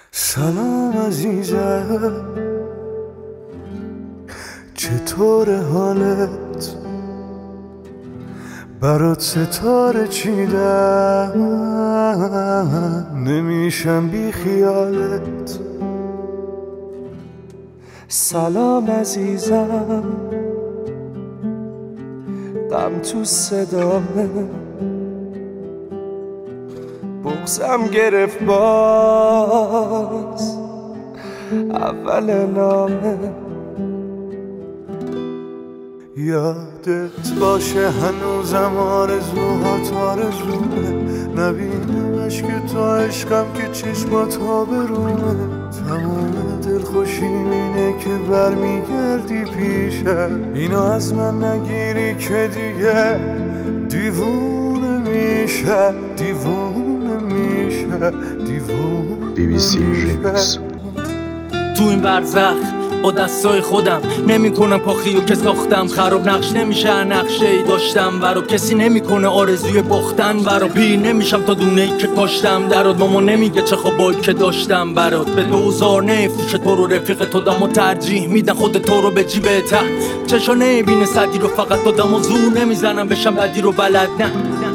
سلام عزیزم، چطور حالت؟ برات ستاره چیدم، نمیشم بی خیالت. سلام عزیزم، غم تو صدامه، بغزم گرفت باز اول نامه. یادت باشه هنوزم آرزوهات آرزومه، نبینمش که تو عشقم که چشمات ها برومه. تمام دلخوشیم اینه که برمیگردی پیشم، اینو از من نگیری که دیگه دیوونه میشه، دیوونه میشه، دیوونه. BBC Remix. تو این برزخ با دستای خودم نمیکنم پاخیو که ساختم، خراب نقش نمیشه نقشه ای داشتم برا کسی نمیکنه آرزوی باختن برا. پیر نمیشم تا دونه ای که کاشتم درات، ماما نمیگه چه خوابایی که داشتم برات. به دوزار نفروش تو رو رفیق تو دم و ترجیح میدن خود تو رو به جیبه ته. چشا نمیبینه صدی رو فقط دادم و زور نمیزنم بشم بدی رو بلد نه.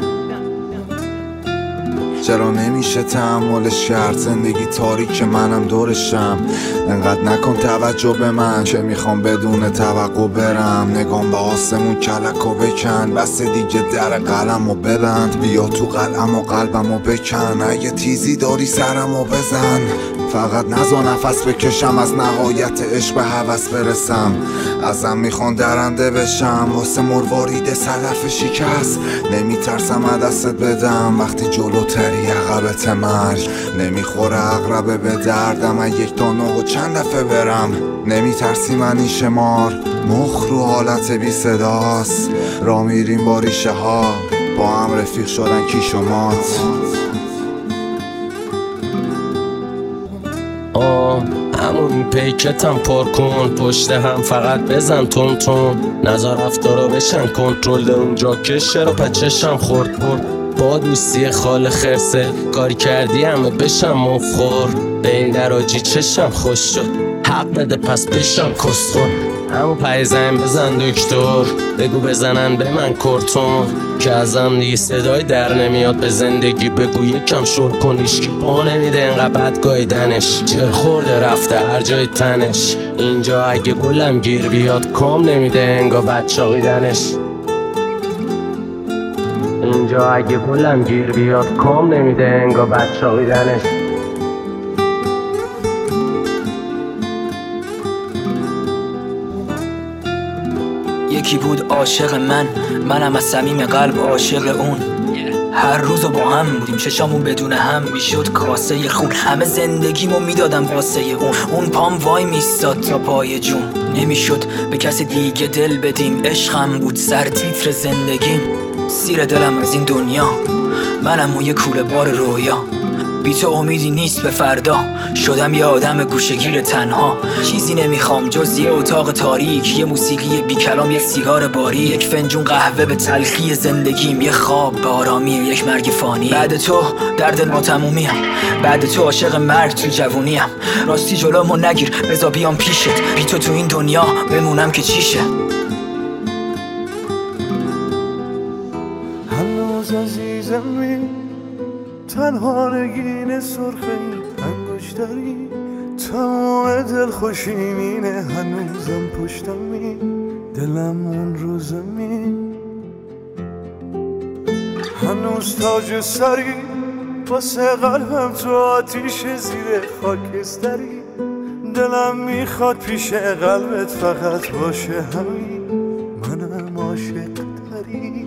چرا نمیشه تحملش کرد؟ زندگی تاریک منم دورشم. انقدر نکن توجه به من که میخوام بدون توقع برم. نگام به آسمون کلکو بکن، بس دیگه در قلمو ببند. بیا تو قلم و قلبمو بکن، اگه تیزی داری سرمو بزن. فقط نزا نفس بکشم، از نهایت عشق به هوس برسم. ازم میخوان درنده بشم واسه مروارید صدف شکست. نمیترسم دستت بدم وقتی جلوتری عقبت مرگ. نمیخوره عقربه به دردم، من یک تا نه و چند دفعه برم. نمیترسی من این شمار مخ رو حالت بی صداست. را میریم با ریشه ها با هم رفیق شدن کی شمات. همون پیکتم پر کن، پشت هم فقط بزن تون تون. نظر رفتارا بشن کنترل اونجا که شرا پچشم خورد برد. با دوستی خال خرسه کاری کردی همه بشم مفخور. به این دراجی چشم خوش شد، حق بده پس بشم کسخور. همون پیزن بزن دکتر، بگو بزنن به من کرتون که ازم دیگه صدای در نمیاد. به زندگی بگو یکم شور کنیش که پا نمیده انقدر بدگایدنش. چر خورده رفته هر جای تنش، اینجا اگه گلم گیر بیاد کام نمیده انگا بدچاقیدنش. اینجا اگه گلم گیر بیاد کام نمیده انگا بدچاقیدنش. یکی بود عاشق منم از صمیم قلب عاشق اون. هر روزو با هم بودیم، چشامون بدون هم میشد کاسه خون. همه زندگیمو میدادم واسه اون پام وای میستاد تا پای جون. نمیشد به کسی دیگه دل بدیم، عشقم بود سر تیتر زندگیم. سیر دلم از این دنیا، منم اون یه کوله بار رویا. بی تو امیدی نیست به فردا، شدم یه آدم گوشه‌گیر تنها. چیزی نمیخوام جز یه اتاق تاریک، یه موسیقی بی کلام، یک سیگار باری، یک فنجون قهوه به تلخی زندگیم، یه خواب به آرامی، یک مرگ فانی. بعد تو درد ناتمومیم، بعد تو عاشق مرگ تو جوونیم. راستی جلومو نگیر بذار بیام پیشت، بی تو این دنیا بمونم که چیشه. هنوز عزیزمی، تنها نگین سرخه انگشتری، تمام دلخوشیمینه هنوزم پشتمی. دلم اون رو زمین، هنوز تاج سری واسه قلبم تو آتیش زیر خاکستری. دلم میخواد پیش قلبت فقط باشه همین، منم عاشق تری.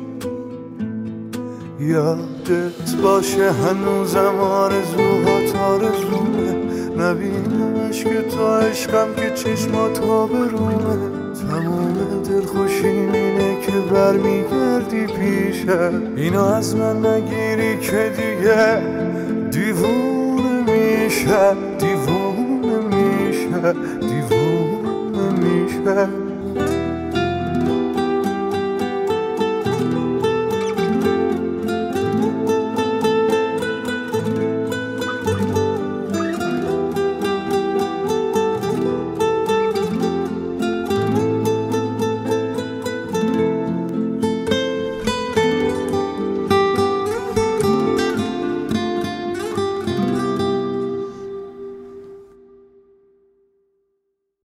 یادت باشه هنوزم آرزوهات آرزومه، نبینمش که تو عشقم که چشمات ها برومه. تمام دلخوشیم اینه که برمیگردی پیشم، اینو از من نگیری که دیگه دیوونه میشه، دیوونه میشه، دیوونه میشه.